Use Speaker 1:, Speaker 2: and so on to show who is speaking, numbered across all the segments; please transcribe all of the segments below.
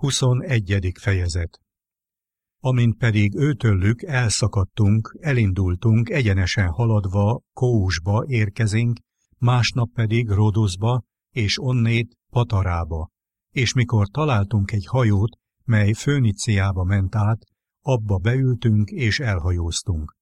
Speaker 1: 21. fejezet. Amint pedig őtőlük elszakadtunk, elindultunk, egyenesen haladva Kóusba érkezünk, másnap pedig Rodoszba, és onnét Patarába. És mikor találtunk egy hajót, mely Főniciába ment át, abba beültünk és elhajóztunk.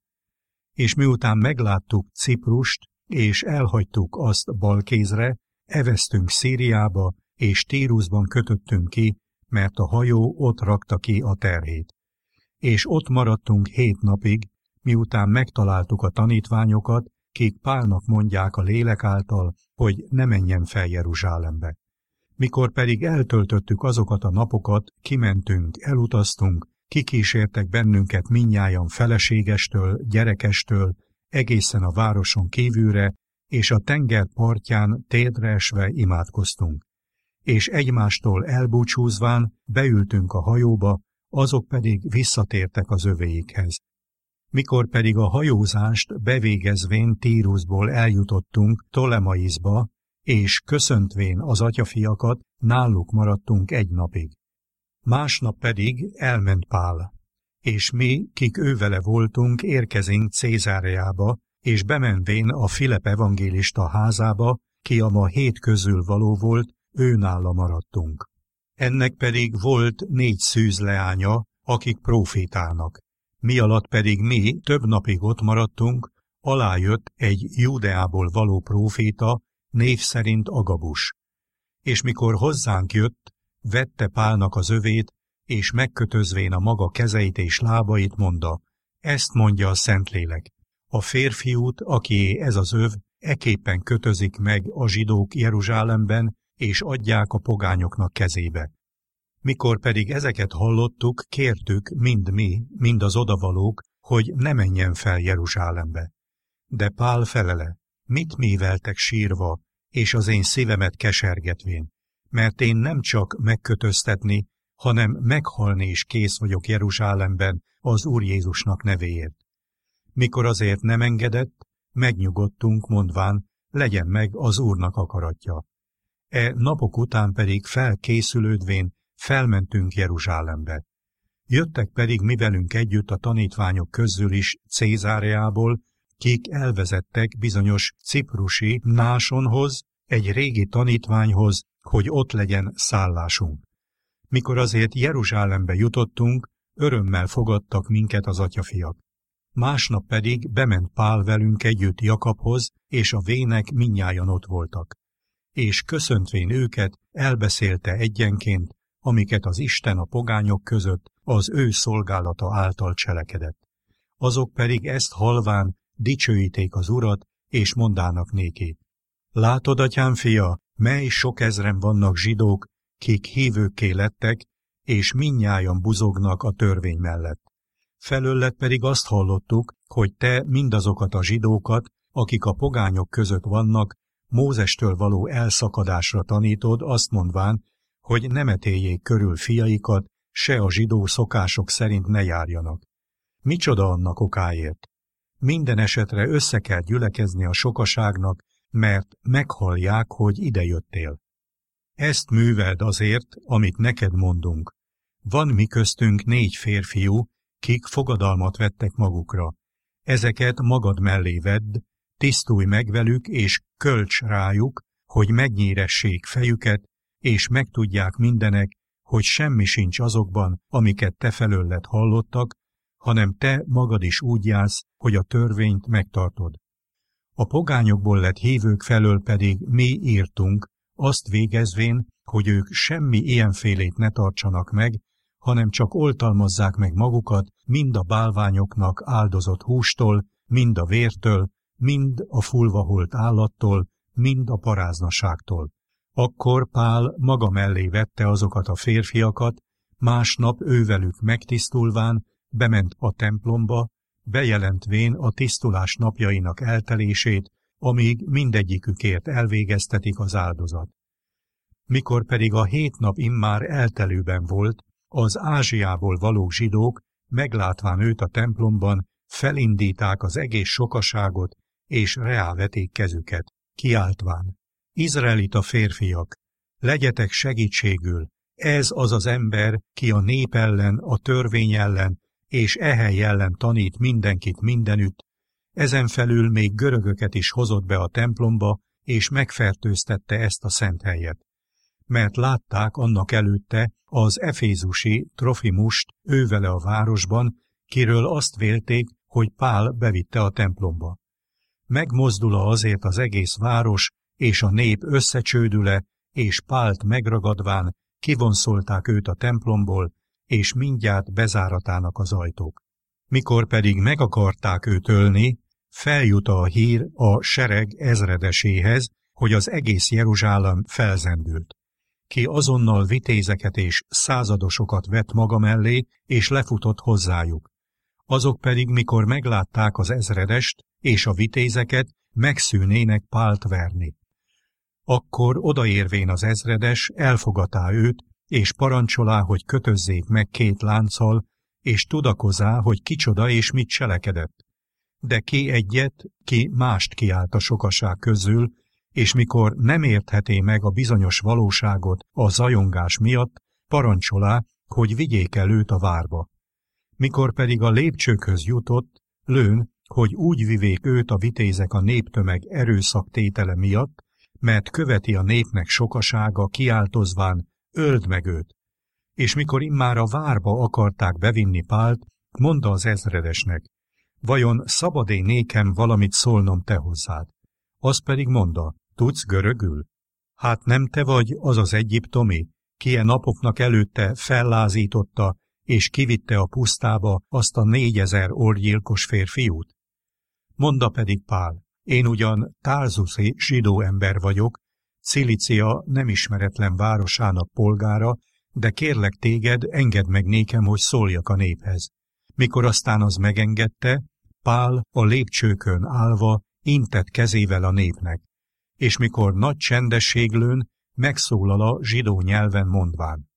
Speaker 1: És miután megláttuk Ciprust, és elhagytuk azt balkézre, eveztünk Szíriába, és Tírusban kötöttünk ki, mert a hajó ott rakta ki a terhét. És ott maradtunk 7 napig, miután megtaláltuk a tanítványokat, kik Pálnak mondják a lélek által, hogy ne menjen fel Jeruzsálembe. Mikor pedig eltöltöttük azokat a napokat, kimentünk, elutaztunk, kikísértek bennünket mindnyájan feleségestől, gyerekestől, egészen a városon kívülre, és a tenger partján térdre esve imádkoztunk. És egymástól elbúcsúzván beültünk a hajóba, azok pedig visszatértek az övéikhez. Mikor pedig a hajózást bevégezvén Tírusból eljutottunk Ptolemaisba, és köszöntvén az atyafiakat, náluk maradtunk 1 napig. Másnap pedig elment Pál, és mi, kik ővele voltunk, érkezünk Cézáreába, és bemenvén a Filep evangélista házába, ki a ma 7 közül való volt, őnála maradtunk. Ennek pedig volt 4 szűzleánya, akik prófétálnak. Mi alatt pedig mi több napig ott maradtunk, alájött egy Júdeából való próféta, név szerint Agabus. És mikor hozzánk jött, vette Pálnak az övét, és megkötözvén a maga kezeit és lábait mondta, ezt mondja a Szentlélek. A férfiút, akié ez az öv, eképpen kötözik meg a zsidók Jeruzsálemben, és adják a pogányoknak kezébe. Mikor pedig ezeket hallottuk, kértük mind mi, mind az odavalók, hogy ne menjen fel Jeruzsálembe. De Pál felele, mit műveltek sírva, és az én szívemet kesergetvén, mert én nem csak megkötöztetni, hanem meghalni is kész vagyok Jeruzsálemben az Úr Jézusnak nevéért. Mikor azért nem engedett, megnyugodtunk, mondván, legyen meg az Úrnak akaratja. E napok után pedig felkészülődvén felmentünk Jeruzsálembe. Jöttek pedig mi velünk együtt a tanítványok közül is Cézáreából, kik elvezettek bizonyos ciprusi Mnásonhoz, egy régi tanítványhoz, hogy ott legyen szállásunk. Mikor azért Jeruzsálembe jutottunk, örömmel fogadtak minket az atyafiak. Másnap pedig bement Pál velünk együtt Jakabhoz, és a vének mindnyájan ott voltak. És köszöntvén őket, elbeszélte egyenként, amiket az Isten a pogányok között az ő szolgálata által cselekedett. Azok pedig ezt halván dicsőíték az Urat, és mondának néki. Látod, atyám fia, mely sok ezren vannak zsidók, kik hívőkké lettek, és mindnyájan buzognak a törvény mellett. Felőled pedig azt hallottuk, hogy te mindazokat a zsidókat, akik a pogányok között vannak, Mózestől való elszakadásra tanítod, azt mondván, hogy nem etéljék körül fiaikat, se a zsidó szokások szerint ne járjanak. Micsoda annak okáért? Minden esetre össze kell gyülekezni a sokaságnak, mert meghallják, hogy idejöttél. Ezt műveld azért, amit neked mondunk. Van mi köztünk 4 férfiú, kik fogadalmat vettek magukra. Ezeket magad mellé vedd, tisztulj meg velük, és költs rájuk, hogy megnyíressék fejüket, és megtudják mindenek, hogy semmi sincs azokban, amiket te felőled hallottak, hanem te magad is úgy jársz, hogy a törvényt megtartod. A pogányokból lett hívők felől pedig mi írtunk, azt végezvén, hogy ők semmi ilyenfélét ne tartsanak meg, hanem csak oltalmazzák meg magukat mind a bálványoknak áldozott hústól, mind a vértől, mind a fulvaholt állattól, mind a paráznaságtól. Akkor Pál maga mellé vette azokat a férfiakat, másnap ővelük megtisztulván bement a templomba, bejelentvén a tisztulás napjainak eltelését, amíg mindegyikükért elvégeztetik az áldozat. Mikor pedig a 7 nap immár eltelőben volt, az Ázsiából való zsidók, meglátván őt a templomban, felindíták az egész sokaságot, és reáveték kezüket, kiáltván. Izraelita férfiak, legyetek segítségül, Ez az az ember, ki a nép ellen, a törvény ellen, és hely ellen tanít mindenkit mindenütt, ezen felül még görögöket is hozott be a templomba, és megfertőztette ezt a szent helyet. Mert látták annak előtte az efézusi Trofimust ővele a városban, kiről azt vélték, hogy Pál bevitte a templomba. Megmozdul azért az egész város, és a nép összecsődüle, és Pált megragadván kivonszolták őt a templomból, és mindjárt bezáratának az ajtók. Mikor pedig meg akarták őt ölni, feljut a hír a sereg ezredeséhez, hogy az egész Jeruzsálem felzendült. Ki azonnal vitézeket és századosokat vett maga mellé, és lefutott hozzájuk. Azok pedig, mikor meglátták az ezredest és a vitézeket, megszűnének Pált verni. Akkor odaérvén az ezredes elfogatá őt, és parancsolá, hogy kötözzék meg 2 lánccal, és tudakozá, hogy kicsoda és mit cselekedett. De ki egyet, ki mást kiállt a sokaság közül, és mikor nem értheti meg a bizonyos valóságot a zajongás miatt, parancsolá, hogy vigyék el őt a várba. Mikor pedig a lépcsőkhöz jutott, lőn, hogy úgy vivék őt a vitézek a néptömeg erőszaktétele miatt, mert követi a népnek sokasága kiáltozván, öld meg őt. És mikor immár a várba akarták bevinni Pált, mondta az ezredesnek, vajon szabad-e nékem valamit szólnom te hozzád? Az pedig mondta, tudsz görögül? Hát nem te vagy az az egyiptomi, ki e napoknak előtte fellázította, és kivitte a pusztába azt a 4000 orgyilkos férfiút? Mondta pedig Pál, én ugyan tárzuszi zsidó ember vagyok, Cilícia nem ismeretlen városának polgára, de kérlek téged, engedd meg nékem, hogy szóljak a néphez. Mikor aztán az megengedte, Pál a lépcsőkön állva intett kezével a népnek, és mikor nagy csendesség lőn, megszólal a zsidó nyelven mondván.